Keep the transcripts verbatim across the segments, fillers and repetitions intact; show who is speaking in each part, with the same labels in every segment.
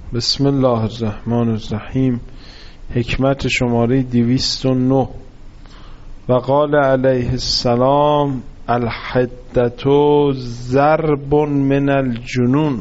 Speaker 1: بسم الله الرحمن الرحیم. حکمت شماره دویست و نه. و قال علیه السلام الحدة ضرب من الجنون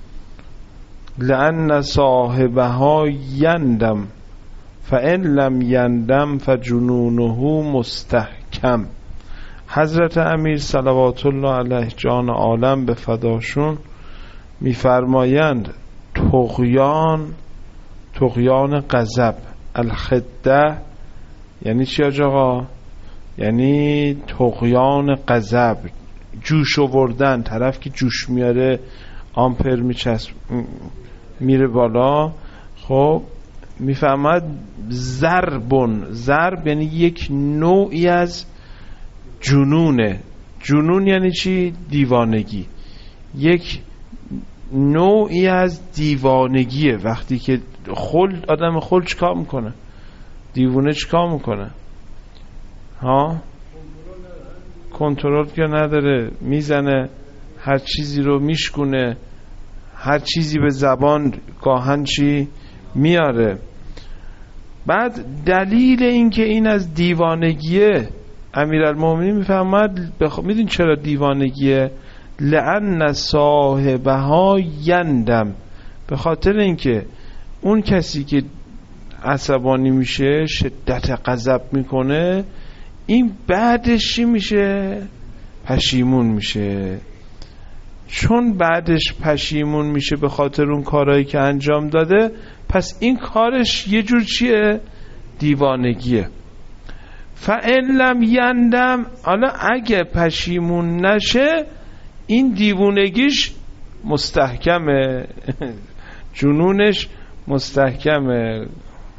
Speaker 1: لأن صاحبها یندم فإن لم یندم فجنونه مستحکم. حضرت امیر صلوات الله علیه جان عالم به فداشون میفرمایند طغیان، طغیان غضب، الخده یعنی چی آقا؟ یعنی طغیان غضب، جوش آوردن. طرف که جوش میاره آمپر میچسب میره بالا. خب میفهمد ضربون، ضرب یعنی یک نوعی از جنونه. جنون یعنی چی؟ دیوانگی. یک نوعی از دیوانگیه. وقتی که خل آدم خل چیکار میکنه؟ دیوونه چیکار میکنه؟ ها؟ کنترل که نداره، میزنه، هر چیزی رو میشکونه، هر چیزی به زبان گاهن چی میاره. بعد دلیل این که این از دیوانگیه امیرالمومنین میفهمد. بخ... میدون چرا دیوانگیه؟ لأن صاحبها یندم، به خاطر اینکه اون کسی که عصبانی میشه، شدت غضب میکنه، این بعدش چی میشه؟ پشیمون میشه. چون بعدش پشیمون میشه به خاطر اون کارهایی که انجام داده، پس این کارش یه جور چیه؟ دیوانگیه. فإن لم یندم، حالا اگه پشیمون نشه این دیوونگیش مستحکمه، جنونش مستحکمه.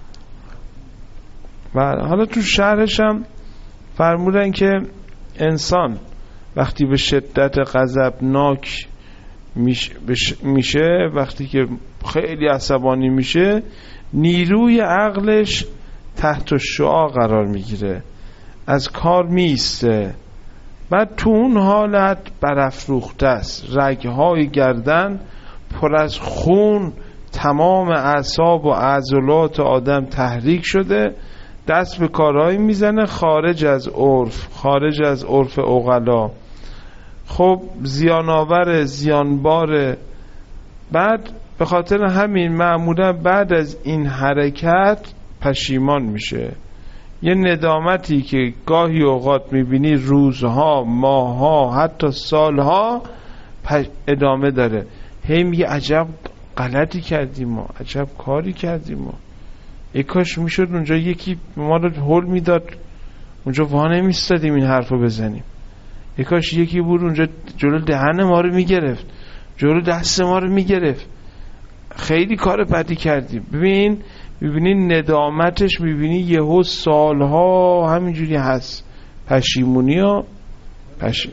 Speaker 1: و حالا تو شرحش هم فرمودن که انسان وقتی به شدت غضبناک میشه، وقتی که خیلی عصبانی میشه، نیروی عقلش تحت الشعاع قرار میگیره، از کار میسته. بعد تو اون حالت برافروخته است، رگهای گردن پر از خون، تمام اعصاب و عضلات آدم تحریک شده، دست به کارهایی میزنه خارج از عرف، خارج از عرف عقلا. خب زیانآور، زیانباره. بعد به خاطر همین معمولا بعد از این حرکت پشیمان میشه. یه ندامتی که گاهی اوقات میبینی روزها، ماهها، حتی سالها ادامه داره. هی میگه عجب غلطی کردیم ما، عجب کاری کردیم ما، ای کاش میشد اونجا یکی ما رو هول میداد، اونجا وانه میستادیم این حرف رو بزنیم، ای کاش یکی بود اونجا جلو دهن ما رو میگرفت، جلو دست ما رو میگرفت، خیلی کار بدی کردیم. ببین میبینی ندامتش، میبینی یهو سالها همینجوری هست، پشیمونی ها پشیم.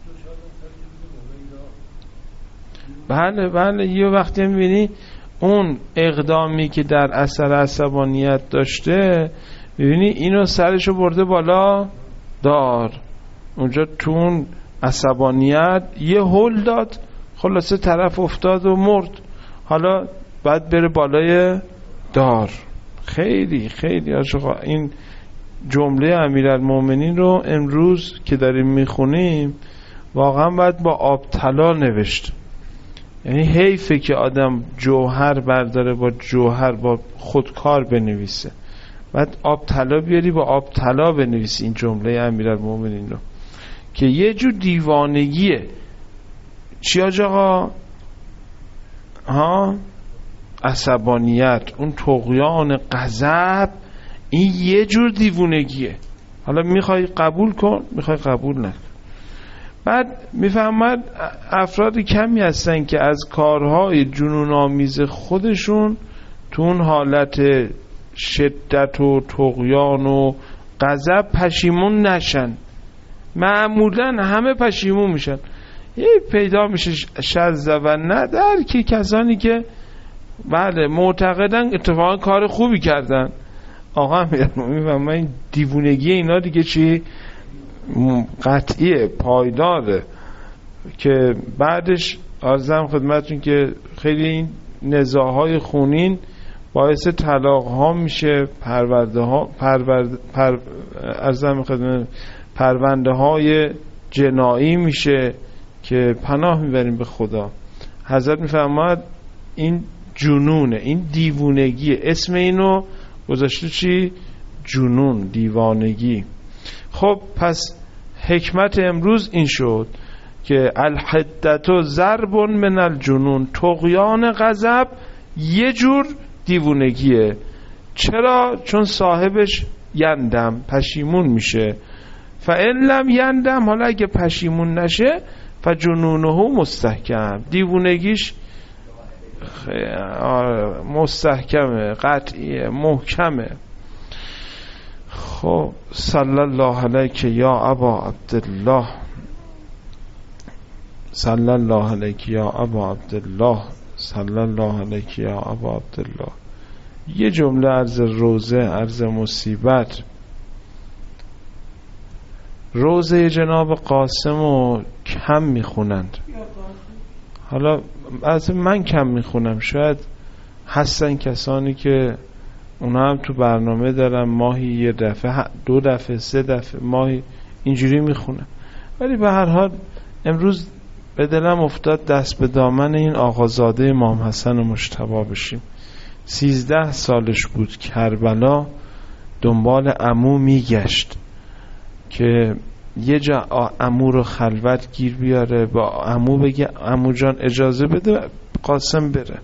Speaker 1: بله بله یه وقتی میبینی اون اقدامی که در اثر عصبانیت داشته، میبینی اینو سرشو برده بالا دار، اونجا تو اون عصبانیت یه هول داد، خلاصه طرف افتاد و مرد، حالا باید بره بالای دار. خیلی خیلی عاشقا این جمله امیرالمومنین رو امروز که داریم میخونیم واقعا باید با آب طلا نوشت. یعنی حیفه که آدم جوهر برداره با جوهر با خودکار بنویسه، بعد آب طلا بیاری با آب طلا بنویسی این جمله امیرالمومنین رو، که یه جور دیوانگیه. چی آقا؟ ها؟ عصبانیت، اون طغیان غضب، این یه جور دیوونگیه. حالا میخوای قبول کن، میخوای قبول نکن. بعد میفهمد افراد کمی هستن که از کارهای جنون آمیز خودشون تو اون حالت شدت و طغیان و غضب پشیمون نشن. معمولا همه پشیمون میشن. یه پیدا میشه شذ و ندر که کسانی که بله معتقدن اتفاقا کار خوبی کردن. آقا میفهمم این دیوونگی اینا دیگه چی؟ قطعیه، پایداره، که بعدش عرضم خدمتون که خیلی این نزاعهای خونین باعث طلاق ها میشه، پرونده ها پرورد پر ارزم خدمت پرونده های جنایی میشه که پناه میبریم به خدا. حضرت میفرماد این جنونه، این دیوونگی، اسم اینو گذاشته چی؟ جنون، دیوانگی. خب پس حکمت امروز این شد که الحدت ضرب من الجنون، طغیان غضب یه جور دیوونگیه. چرا؟ چون صاحبش یندم، پشیمون میشه. فإن لم یندم، حالا اگه پشیمون نشه، فجنونه مستحکم، دیوونگیش مستحکمه، قطعیه، محکمه. خب صلی الله علیک یا ابا عبدالله، صلی الله علیک یا ابا عبدالله، صلی الله علیک یا ابا عبدالله. یه جمله عرض روزه، عرض مصیبت. روزه جناب قاسم رو کم میخونند. حالا از من کم میخونم، شاید هستن کسانی که اونا هم تو برنامه دارن ماهی یه دفعه، دو دفعه، سه دفعه ماهی اینجوری میخونن. ولی به هر حال امروز به دلم افتاد دست به دامن این آقازاده امام حسن مجتبی بشیم. سیزده سالش بود، کربلا دنبال عمو میگشت که یه جا عمو رو خلوت گیر بیاره، با عمو بگه عمو جان اجازه بده قاسم بره.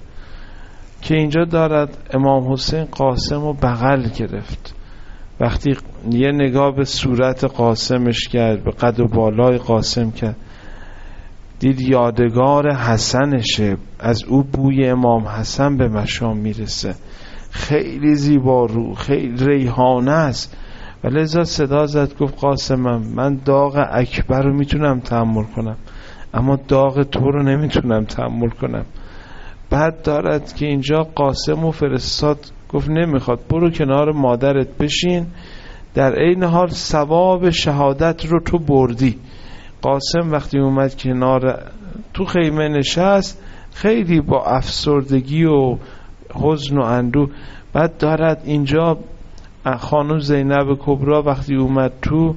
Speaker 1: که اینجا دارد امام حسین قاسم رو بغل گرفت. وقتی یه نگاه به صورت قاسمش کرد، به قد و بالای قاسم کرد، دید یادگار حسنشه، از او بوی امام حسن به مشام میرسه، خیلی زیبا رو، خیلی ریحانه است. ولی ازا صدا زد گفت قاسمم، من داغ اکبر رو میتونم تحمل کنم اما داغ تو رو نمیتونم تحمل کنم. بعد دارد که اینجا قاسم و فرستاد، گفت نمیخواد، برو کنار مادرت بشین، در این حال ثواب شهادت رو تو بردی. قاسم وقتی اومد کنار تو خیمه نشست، خیلی با افسردگی و حزن و اندوه. بعد دارد اینجا خانم زینب کبرا وقتی اومد تو،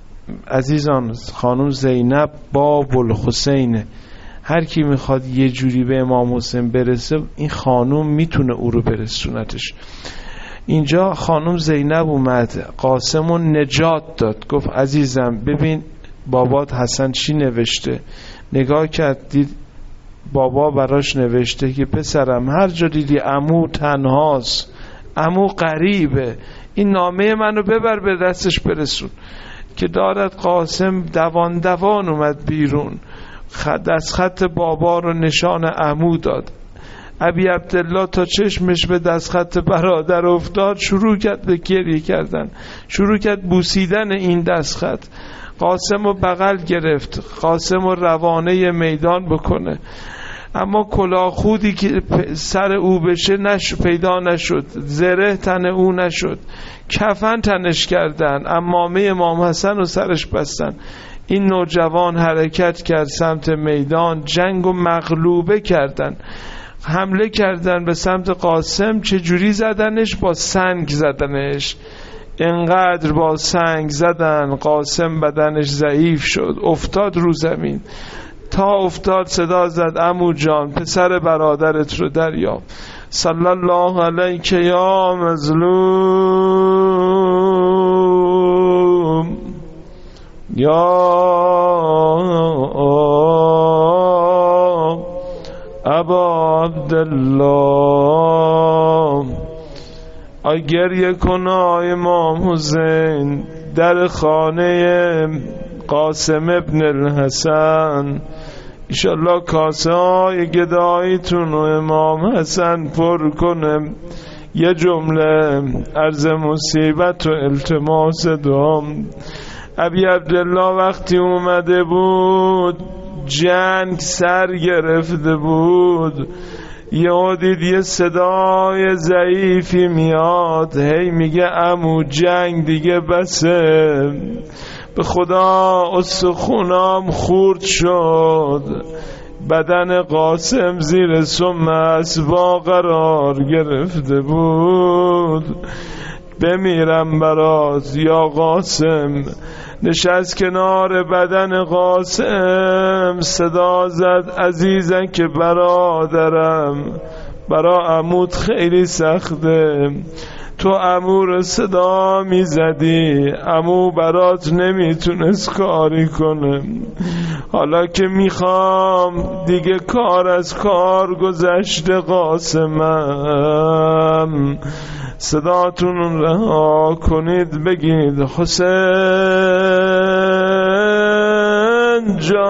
Speaker 1: عزیزان خانم زینب باب الحسین، هر کی میخواد یه جوری به امام حسین برسه، این خانم میتونه او رو برسونتش. اینجا خانم زینب اومد قاسم رو نجات داد، گفت عزیزم ببین بابات حسن چی نوشته. نگاه کرد دید بابا براش نوشته که پسرم هر جا دیدی عمو تنهاست، عمو غریبه، این نامه منو ببر به دستش برسون. که دارد قاسم دوان دوان اومد بیرون، خط از خط بابا رو نشان عمو داد. ابی عبدالله تا چشمش به دست خط برادر افتاد شروع کرد به گریه کردن، شروع کرد بوسیدن این دست خط. قاسم رو بغل گرفت، قاسم رو روانه میدان بکنه، اما کلاه خودی که سر او بشه نش پیدا نشد، زره تن او نشد، کفن تنش کردن، عمامه امام حسن رو سرش بستن. این نوجوان حرکت کرد سمت میدان، جنگ و مغلوبه کردن، حمله کردن به سمت قاسم. چجوری زدنش؟ با سنگ زدنش. انقدر با سنگ زدن قاسم بدنش ضعیف شد، افتاد رو زمین. تا افتاد صدا زد عمو جان پسر برادرت رو دریاب. صلی الله علیک یا مظلوم یا ابا عبدالله. آی گریه کن آی امام حسین، در خانه قاسم ابن الحسن ایشالله کاسه های گداییتون و امام حسن پر کنه. یه جمله عرض مصیبت و التماس دوام. ابی عبدالله وقتی اومده بود جنگ سر گرفته بود، یه دید یه صدای ضعیفی میاد، هی میگه عمو جنگ دیگه بسه، به خدا استخونام خورد شد، بدن قاسم زیر سم اسبا قرار گرفته بود. بمیرم برات یا قاسم. نشست کنار بدن قاسم، صدا زد عزیزن که برادرم، برا عمود خیلی سخته. تو عمو رو صدا می زدی، عمو برات نمیتونست کاری کنه. حالا که میخوام دیگه کار از کار گذشته قاسمم، صداتون رها کنید بگید حسین جان.